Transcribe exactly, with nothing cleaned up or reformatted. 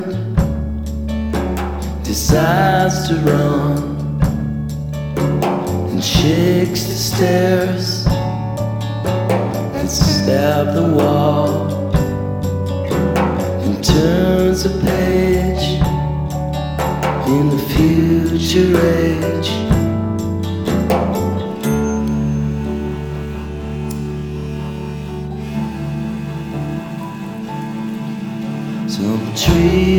decides to run and shakes the stairs and stabs the wall and turns a page in the future age. Some tree